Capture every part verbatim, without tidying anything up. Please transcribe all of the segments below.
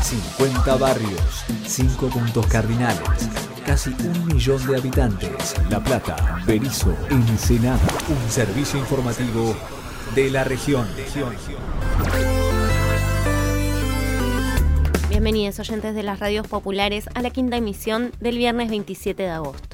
cincuenta barrios, cinco puntos cardinales, casi un millón de habitantes. La Plata, Berisso, Ensenada. Un servicio informativo de la región. Bienvenidos oyentes de las radios populares a la quinta emisión del viernes veintisiete de agosto.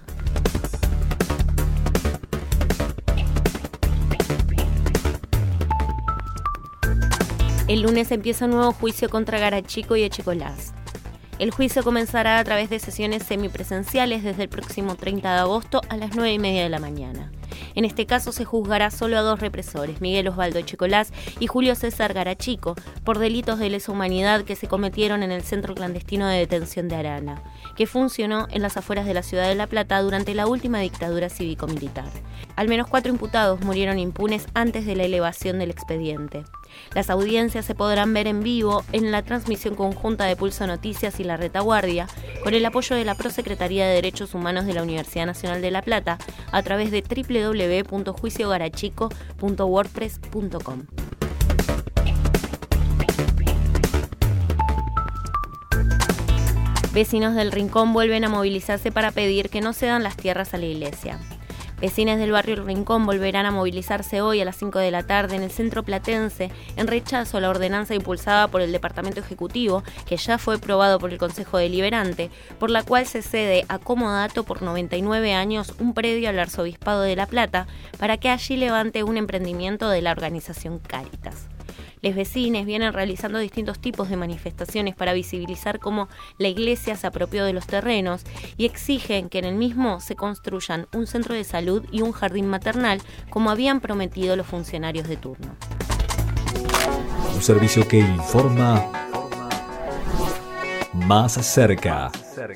El lunes empieza un nuevo juicio contra Garachico y Echecolás. El juicio comenzará a través de sesiones semipresenciales desde el próximo treinta de agosto a las nueve y media de la mañana. En este caso se juzgará solo a dos represores, Miguel Osvaldo Echecolás y Julio César Garachico, por delitos de lesa humanidad que se cometieron en el centro clandestino de detención de Arana, que funcionó en las afueras de la ciudad de La Plata durante la última dictadura cívico-militar. Al menos cuatro imputados murieron impunes antes de la elevación del expediente. Las audiencias se podrán ver en vivo en la transmisión conjunta de Pulso Noticias y La Retaguardia, con el apoyo de la Prosecretaría de Derechos Humanos de la Universidad Nacional de La Plata, a través de doble u doble u doble u punto juicio garachico punto wordpress punto com. Vecinos del Rincón vuelven a movilizarse para pedir que no cedan las tierras a la iglesia. Vecinos del barrio El Rincón volverán a movilizarse hoy a las cinco de la tarde en el centro platense en rechazo a la ordenanza impulsada por el Departamento Ejecutivo, que ya fue aprobado por el Consejo Deliberante, por la cual se cede a comodato por noventa y nueve años un predio al Arzobispado de La Plata para que allí levante un emprendimiento de la organización Cáritas. Los vecinos vienen realizando distintos tipos de manifestaciones para visibilizar cómo la iglesia se apropió de los terrenos y exigen que en el mismo se construyan un centro de salud y un jardín maternal, como habían prometido los funcionarios de turno. Un servicio que informa más cerca.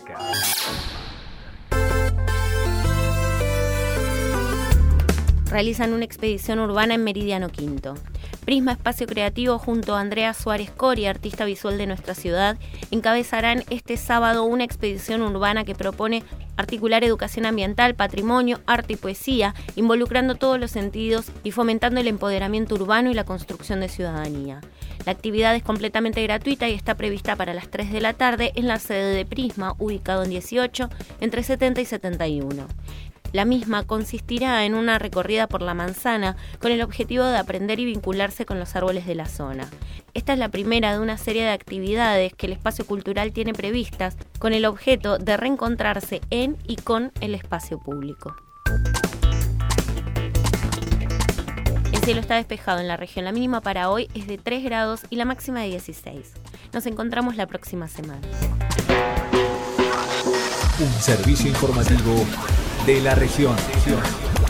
Realizan una expedición urbana en Meridiano Quinto. Prisma Espacio Creativo junto a Andrea Suárez Cori, artista visual de nuestra ciudad, encabezarán este sábado una expedición urbana que propone articular educación ambiental, patrimonio, arte y poesía, involucrando todos los sentidos y fomentando el empoderamiento urbano y la construcción de ciudadanía. La actividad es completamente gratuita y está prevista para las tres de la tarde en la sede de Prisma, ubicado en dieciocho, entre setenta y setenta y uno. La misma consistirá en una recorrida por la manzana con el objetivo de aprender y vincularse con los árboles de la zona. Esta es la primera de una serie de actividades que el espacio cultural tiene previstas con el objeto de reencontrarse en y con el espacio público. El cielo está despejado en la región. La mínima para hoy es de tres grados y la máxima de dieciséis. Nos encontramos la próxima semana. Un servicio informativo de la región.